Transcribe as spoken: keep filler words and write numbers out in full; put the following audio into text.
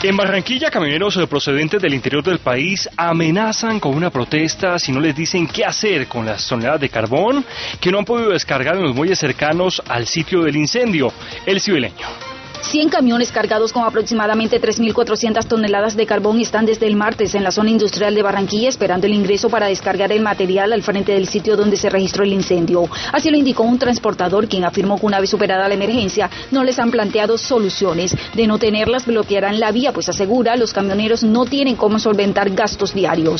En Barranquilla, camioneros procedentes del interior del país amenazan con una protesta si no les dicen qué hacer con las toneladas de carbón que no han podido descargar en los muelles cercanos al sitio del incendio. El Ciueleño. cien camiones cargados con aproximadamente tres mil cuatrocientas toneladas de carbón están desde el martes en la zona industrial de Barranquilla esperando el ingreso para descargar el material al frente del sitio donde se registró el incendio. Así lo indicó un transportador, quien afirmó que una vez superada la emergencia no les han planteado soluciones. De no tenerlas, bloquearán la vía, pues asegura los camioneros no tienen cómo solventar gastos diarios.